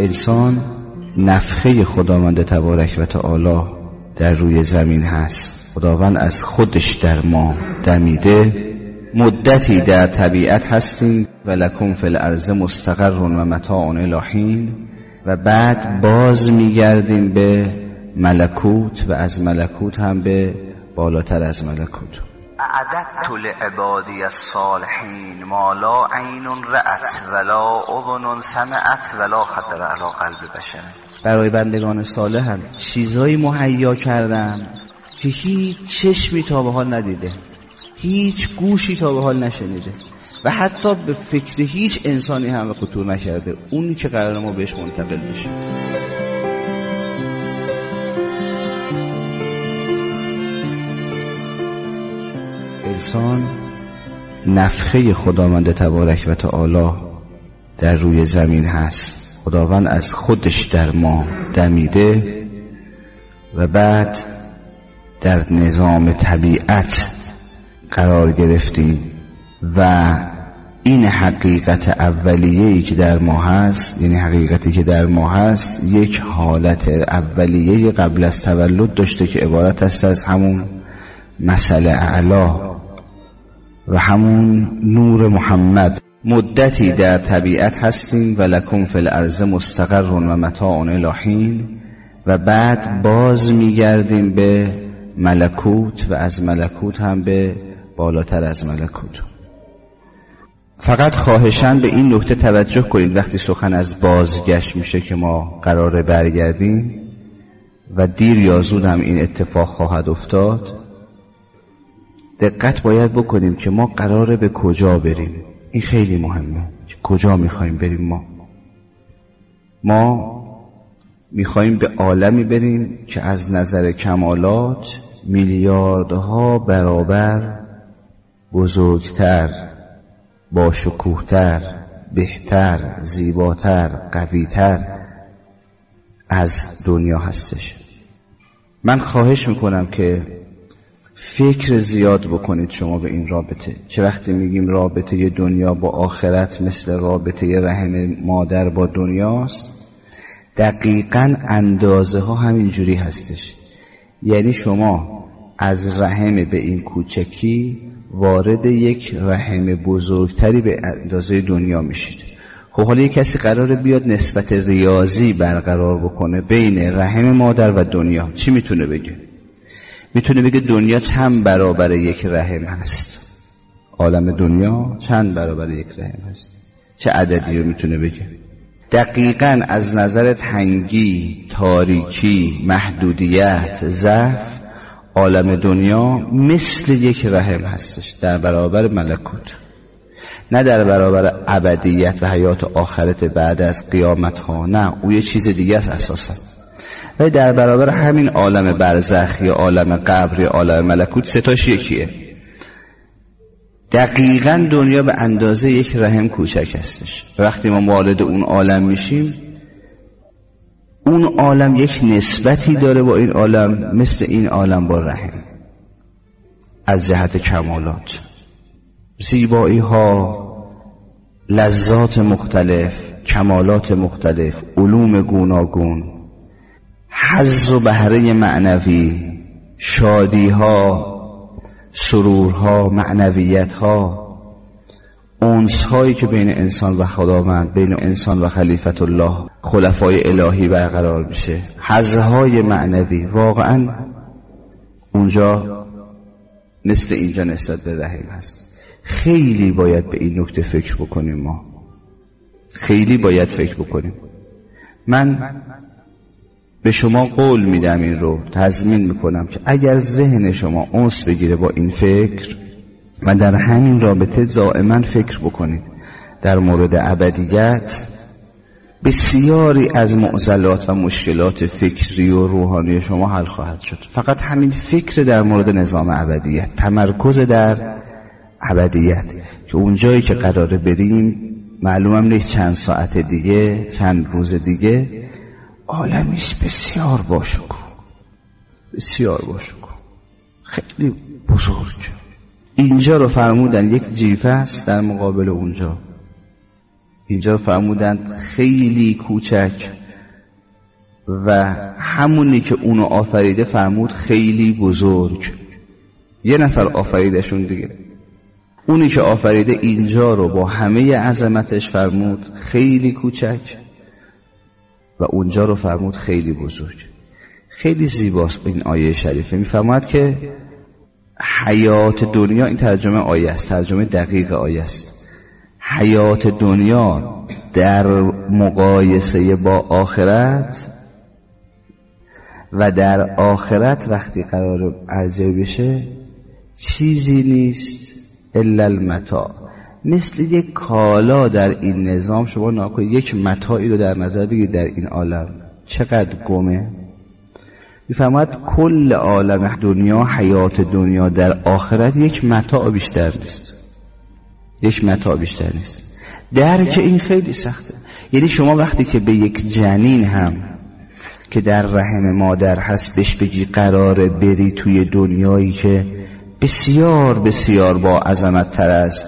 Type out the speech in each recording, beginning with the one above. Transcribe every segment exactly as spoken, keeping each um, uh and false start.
انسان نفخه خداوند تبارک و تعالی در روی زمین هست. خداوند از خودش در ما دمیده. مدتی در طبیعت هستیم و لکم فی الارض مستقر و متاع الی حین، و بعد باز میگردیم به ملکوت و از ملکوت هم به بالاتر از ملکوت. اعددت لعبادی الصالحین ما لا عین رأت ولا اذن سمعت ولا خطر علی قلب بشر. برای بندگان صالحم چیزایی مهیا کردم که هیچ چشمی تا به حال ندیده، هیچ گوشی تا به حال نشنیده و حتی به فکر هیچ انسانی هم خطور نکرده، اونی که قرار ما بهش منتقل بشیم. انسان نفخه خداوند تبارک و تعالی در روی زمین هست. خداوند از خودش در ما دمیده و بعد در نظام طبیعت قرار گرفتیم و این حقیقت اولیه‌ای که در ما هست، یعنی حقیقتی که در ما هست، یک حالت اولیه قبل از تولد داشته که عبارت است از همون مثل اعلی و همون نور محمد. مدتی در طبیعت هستیم و لکم فی الارض مستقر و متاع الی حین، و بعد باز میگردیم به ملکوت و از ملکوت هم به بالاتر از ملکوت. فقط خواهشاً به این نکته توجه کنید وقتی سخن از بازگشت میشه که ما قراره برگردیم و دیر یا زود هم این اتفاق خواهد افتاد. دقت باید بکنیم که ما قراره به کجا بریم. این خیلی مهمه که کجا میخوایم بریم. ما ما میخوایم به عالمی بریم که از نظر کمالات میلیاردها برابر بزرگتر، با شکوهتر، بهتر، زیباتر، قویتر از دنیا هستش. من خواهش میکنم که فکر زیاد بکنید شما به این رابطه، که وقتی میگیم رابطه دنیا با آخرت مثل رابطه رحم مادر با دنیاست، دقیقاً اندازه ها همینجوری هستش. یعنی شما از رحم به این کوچکی وارد یک رحم بزرگتری به اندازه دنیا میشید. خب حالا یک کسی قراره بیاد نسبت ریاضی برقرار بکنه بین رحم مادر و دنیا، چی میتونه بگه؟ میتونه بگه دنیا چند برابر یک رحم هست، عالم دنیا چند برابر یک رحم هست، چه عددی رو میتونه بگه؟ دقیقاً از نظر تنگی، تاریکی، محدودیت، ضعف، عالم دنیا مثل یک رحم هستش در برابر ملکوت، نه در برابر ابدیت و حیات آخرت بعد از قیامت ها، نه، او یه چیز دیگه است اساسا. و در برابر همین عالم برزخ یا عالم قبر یا عالم ملکوت ستاش یکیه. دقیقاً دنیا به اندازه یک رحم کوچک هستش. وقتی ما وارد اون عالم میشیم، اون عالم یک نسبتی داره با این عالم مثل این عالم با رحم، از جهت کمالات، زیبایی ها، لذات مختلف، کمالات مختلف، علوم گوناگون، حظ و بهره معنوی، شادی ها، سرورها، معنویت ها، انس هایی که بین انسان و خداوند، بین انسان و خلیفت الله، خلفای الهی برقرار میشه، حظ های معنوی. واقعا اونجا مثل اینجا نسبت به رحم هست. خیلی باید به این نکته فکر بکنیم. ما خیلی باید فکر بکنیم. من به شما قول میدم، این رو تضمین میکنم که اگر ذهن شما انس بگیره با این فکر و در همین رابطه دائما فکر بکنید در مورد ابدیت، بسیاری از معضلات و مشکلات فکری و روحانی شما حل خواهد شد. فقط همین فکر در مورد نظام ابدیت، تمرکز در ابدیت، که اونجایی که قراره بریم معلومم نیست چند ساعت دیگه، چند روز دیگه، عالمیش بسیار باشکوه، بسیار باشکوه، خیلی بزرگ. اینجا رو فرمودن یک جیفه است در مقابل اونجا. اینجا فرمودند خیلی کوچک و همونی که اونو آفریده فرمود خیلی بزرگ. یه نفر آفریدشون دیگه. اونی که آفریده اینجا رو با همه عظمتش فرمود خیلی کوچک و اونجا رو فرمود خیلی بزرگ. خیلی زیباست این آیه شریفه. میفرماید که حیات دنیا، این ترجمه آیه است، ترجمه دقیق آیه است، حیات دنیا در مقایسه با آخرت و در آخرت وقتی قرار ارزیابی بشه چیزی نیست الا المتاع. مثل یک کالا در این نظام شما ناکن یک متاعی رو در نظر بگیرید در این عالم چقدر گمه. میفرماید کل عالم دنیا، حیات دنیا در آخرت یک متاع بیشتر نیست، یک متاع بیشتر نیست. درک این خیلی سخته. یعنی شما وقتی که به یک جنین هم که در رحم مادر هست بهش بگی قراره بری توی دنیایی که بسیار بسیار با عظمت تر از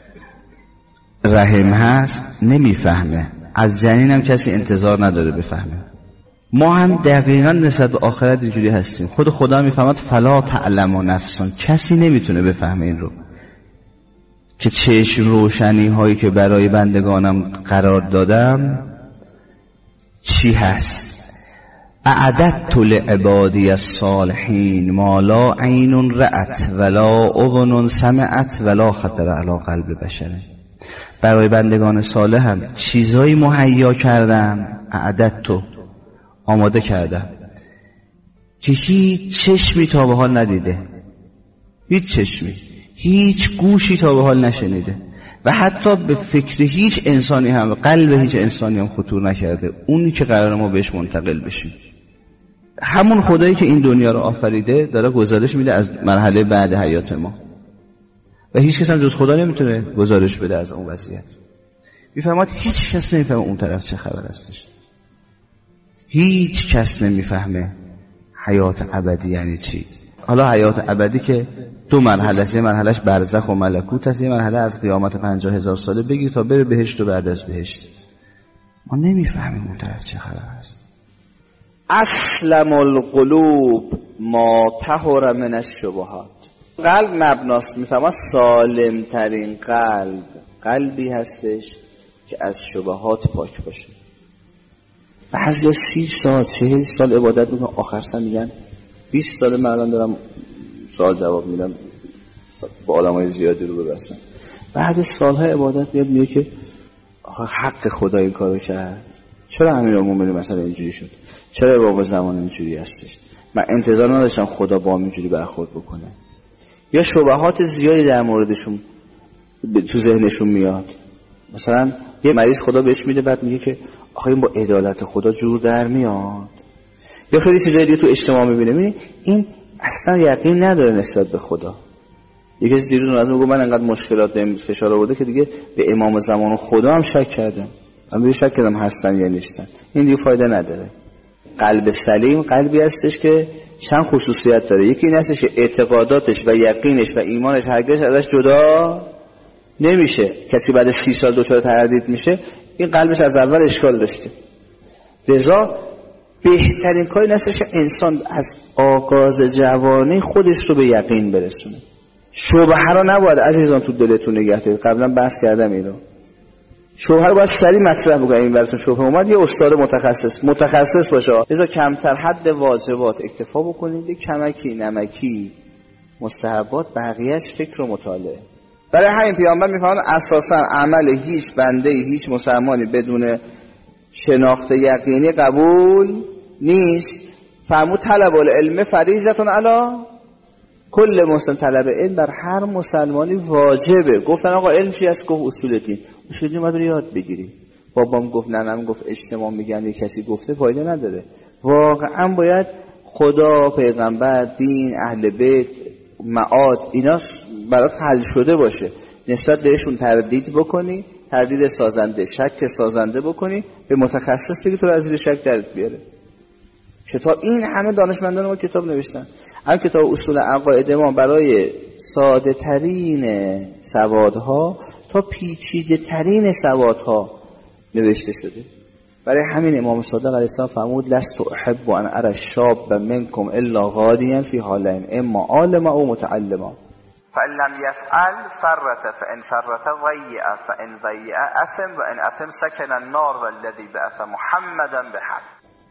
رحم هست، نمیفهمه. از جنین هم کسی انتظار نداره بفهمه. ما هم دقیقا نسبت به آخرت اینجوری هستیم. خود خدا میفهمد فلا تعلم نفسون، کسی نمیتونه بفهمه این رو که چشم روشنی هایی که برای بندگانم قرار دادم چی هست. اعددت لعبادی الصالحین ما لا عین رأت ولا اذن سمعت ولا خطر علی قلب بشر. برای بندگان صالحم چیزایی مهیا کردم، اعددت آماده کردم که هیچ چشمی تا به حال ندیده، هیچ چشمی، هیچ گوشی تا به حال نشنیده و حتی به فکر هیچ انسانی هم، قلب هیچ انسانی هم خطور نکرده. اونی که قرار ما بهش منتقل بشیم. همون خدایی که این دنیا رو آفریده داره گزارش میده از مرحله بعد حیات ما و هیچ کس هم جز خدا نمیتونه گزارش بده از اون وضعیت. میفهمد هیچ کس نمیفهمه اون طرف چه خبر هستش. هیچ کس نمیفهمه حیات ابدی یعنی چی. حالا حیات ابدی که دو مرحله است، یه مرحلهش برزخ و ملکوت است، یه مرحله از قیامت پنجاه هزار ساله بگیر تا بره بهشت و بعد از بهشت. ما نمیفهمیم اون طرف چه خبر است. اسلم القلوب ما طهر من الشبهات. قلب مبناست، میفهمم سالم ترین قلب قلبی هستش که از شبهات پاک باشه. بعضی سی سال چهل سال عبادت میکنن، آخر سر میگن بیست سال من الان دارم سوال جواب میدم با آدمای زیادی رو ببستم. بعد سالهای عبادت میاد میگه که آخه حق خدا این کارو کرد، چرا امیرالمومنین مثلا اینجوری شد، چرا بابا زمان اینجوری هستش، من انتظار نداشتم خدا با هم اینجوری برخورد بکنه. یا شبهات زیادی در موردشون تو ذهنشون میاد. مثلا یه مریض خدا بهش میده بعد میگه که آخه این با عدالت خدا جور در میاد. یا خیلی چیزای دیگه تو اجتماع میبینه، میبینی این اصلا یقین نداره نسبت به خدا. یکی از دیروز اون میگه من انقدر مشکلات بهم فشار آورده که دیگه به امام زمان خدا هم شک کردم. من به شک کردم هستن یا نیستن. این دیگه فایده نداره. قلب سلیم قلبی هستش که چند خصوصیت داره. یکی این هستش که اعتقاداتش و یقینش و ایمانش هرگز ازش جدا نمیشه. کسی بعد سی سال دچار تردید میشه، این قلبش از اول اشکال داشته. لذا بهترین کاری هستش انسان از آغاز جوانی خودش رو به یقین برسونه. شبهه رو نباید عزیزان تو دلتون نگه دارید. قبلا بحث کردم اینو. شبهه رو باید سریع مطرح بکنید. این براتون شبهه اومد، یه استاد متخصص متخصص باشه. لذا کمتر حد واجبات اکتفا بکنید، یک کمکی نمکی مستحبات، بقیه‌اش فکر و مطالعه. برای همین پیامبر میفرماند اساسا عمل هیچ بنده هیچ مسلمانی بدون شناخت یقینی قبول نیست. فرمود طلب العلم فریضه علی کل مسلم. طلب علم بر هر مسلمانی واجبه. گفتن آقا علم چی است؟ گفت اصول دین. اصول دین باید یاد بگیری. بابام گفت، ننم گفت، اجتماع میگن، یه کسی گفته، فایده نداره. واقعا باید خدا، پیغمبر، دین، اهل بیت، معاد اینا برات حل شده باشه. نسبت بهشون تردید بکنی، تردید سازنده، شک سازنده بکنی، به متخصص بگی تو رو از زیر شک درت بیاره. کتاب این همه دانشمندان ما کتاب نوشتن. هر کتاب اصول عقاید ما برای ساده ترین سوادها تا پیچیده ترین سوادها نوشته شده. برای همین امام صادق علیه السلام فرمود لست احب ان ارى الشاب منکم الا غادیا فی حالین اما عالما او متعلما فإن لم يفعل فرت فإن فرت ضيع فإن ضيع أثم وإن أثم سكن النار والذي بعث محمدا بحق.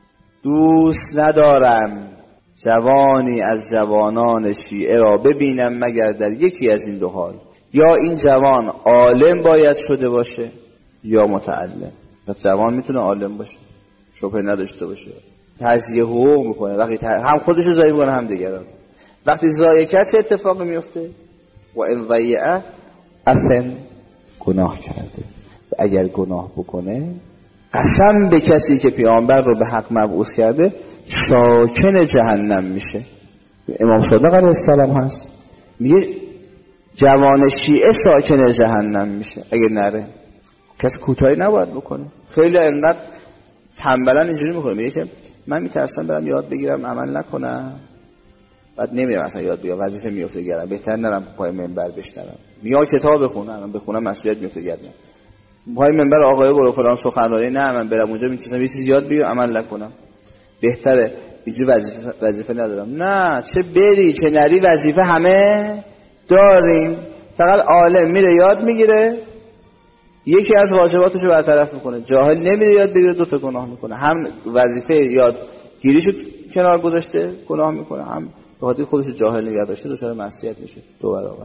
دوست ندارم جوانی از جوانان شیعه را ببینم مگر در یکی از این دو حال، یا این جوان عالم باید شده باشه یا متعلم. پس جوان میتونه عالم باشه، شبهه نداشته باشه، تزیه حقوق میکنه، وقتی هم خودش رو ضایع میکنه هم دیگران. وقتی ضایع کرد چه اتفاقی میفته؟ و ان ضیع اثم، گناه کرده. و اگر گناه بکنه قسم به کسی که پیامبر رو به حق مبعوث کرده ساکن جهنم میشه. امام صادق علیه السلام هست میگه جوان شیعه ساکن جهنم میشه اگه نره. کسی کوتاهی نباید بکنه. خیلی انقدر تنبلن اینجوری میکنه، میگه که من میترسم برم یاد بگیرم عمل نکنم، بعد نمیرم اصلا یاد بگیرم، وظیفه میفته گردم، بهتر نرم پای منبر بشنوم. میام کتاب بخونم، بخونم مسئولیت میفته گردم، پای منبر آقای برو فلان سخنرانی نه من برم اونجا میتونم یه چیزی یاد بگیرم عمل نکنم، بهتره اینجوری وظیفه وظیفه ندارم. نه، چه بری چه نری وظیفه همه داریم. فقط عالم میره یاد میگیره، یکی از واجباتش رو برطرف میکنه. جاهل نمیره یاد بگیره، دو تا گناه میکنه. هم وظیفه یادگیریشو کنار گذاشته گناه میکنه، هم به خاطر خودش جاهل نگه داشته دچار معصیت میشه دو برابر.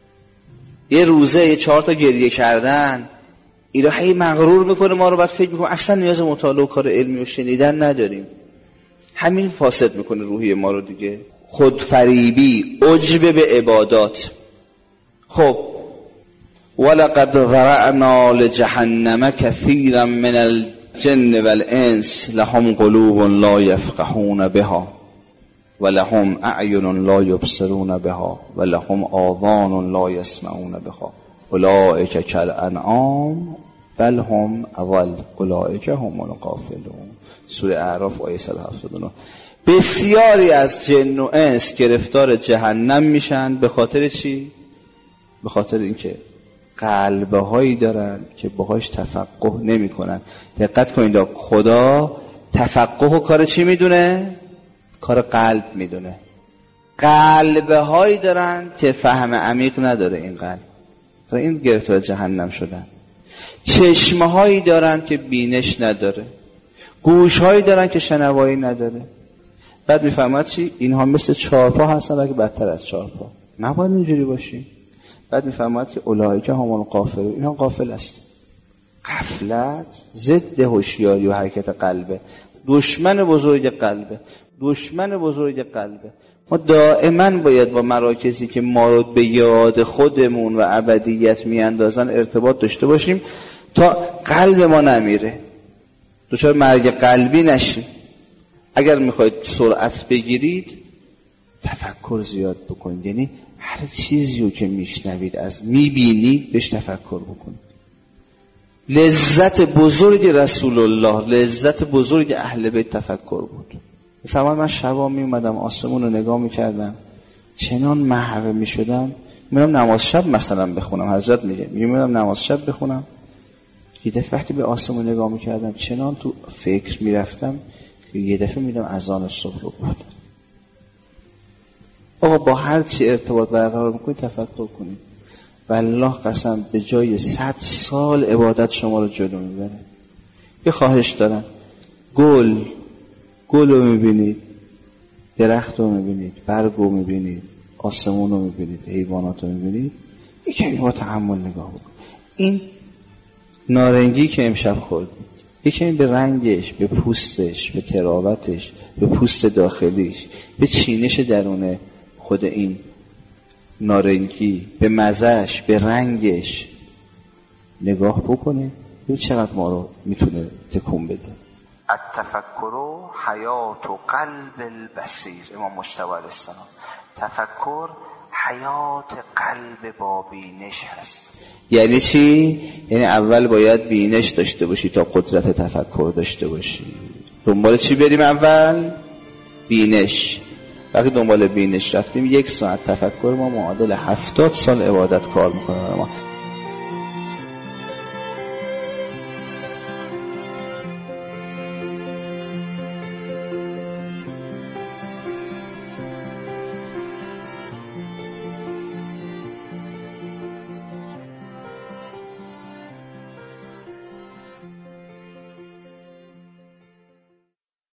یه روزه یه چهار تا گریه کردن الهی مغرور میکنه ما رو، بعد فکر میکنه اصلا نیاز مطالعه و کار علمی و شنیدن نداریم. همین فاسد میکنه روحی ما رو دیگه. خودفریبی، عجب به عبادات. خب ولقد ذرأنا لجهنم كثيرا من الجن والانس لهم قلوب لا يفقهون بها ولهم اعین لا يبصرون بها ولهم آذان لا يسمعون بها اولئک کالانعام بل هم اضل اولئک هم الغافلون. سوره اعراف آیه صد و هفتاد و نه. بسیاری از جن و انس گرفتار جهنم میشن. به خاطر چی؟ به خاطر اینکه قلبه هایی دارن که باهاش تفقه نمی کنن. دقت کنید، خدا تفقه و کار چی میدونه؟ کار قلب میدونه. قلبه هایی دارن که فهم عمیق نداره این قلب، و این گرفتار جهنم شدن. چشمه هایی دارن که بینش نداره، گوش هایی دارن که شنوایی نداره. بعد میفهمد چی؟ اینها مثل چارپا هستن و که بدتر از چارپا. نباید اینجوری باشی. بعد میفهمد که اولئک هم الغافلون، اینها غافل هستن. غفلت ضد هوشیاری و حرکت قلبه، دشمن بزرگ قلبه، دشمن بزرگ قلبه. ما دائما باید با مراکزی که ما رو به یاد خودمون و ابدیت میاندازن ارتباط داشته باشیم تا قلب ما نمیره، دچار مرگ قلبی نشیم. اگر میخواید سرعت بگیرید تفکر زیاد بکنید، یعنی هر چیزی رو که میشنوید از میبینید بهش تفکر بکنید. لذت بزرگ رسول الله، لذت بزرگ اهل بیت تفکر بود. مثلا من شبا می اومدم آسمون رو نگاه میکردم، چنان محو میشدم. میرم نماز شب مثلا بخونم، حضرت میگه میرم نماز شب بخونم، یه دفعه وقتی به آسمون نگاه میکردم چنان تو فکر میرفتم که یه دفعه میدم اذان صبح رو بود. آقا با هر چی ارتباط برقرار میکنید تفکر کنید، والله قسم به جای صد سال عبادت شما رو جلو میبره. یه خواهش دارم، گل گل رو میبینید، درخت رو میبینید، برگ رو میبینید، آسمون رو میبینید، حیوانات رو میبینید، یکی با تحمل نگاه بکن. این نارنگی که امشب خوردید، یکی به رنگش، به پوستش، به تراوتش، به پوست داخلیش، به چینش درونه خود این نارنگی، به مزهش، به رنگش نگاه بکنید، ببین چقدر ما رو میتونه تکون بده. التفکر حیات قلب البصیر. امام مجتبی علیه السلام، تفکر حیات قلب با بینش هست. یعنی چی؟ یعنی اول باید بینش داشته باشی تا قدرت تفکر داشته باشی. دنبال چی بریم اول؟ بینش. وقتی دنبال بینش رفتیم یک ساعت تفکر ما معادل هفتاد سال عبادت کار میکنه ما.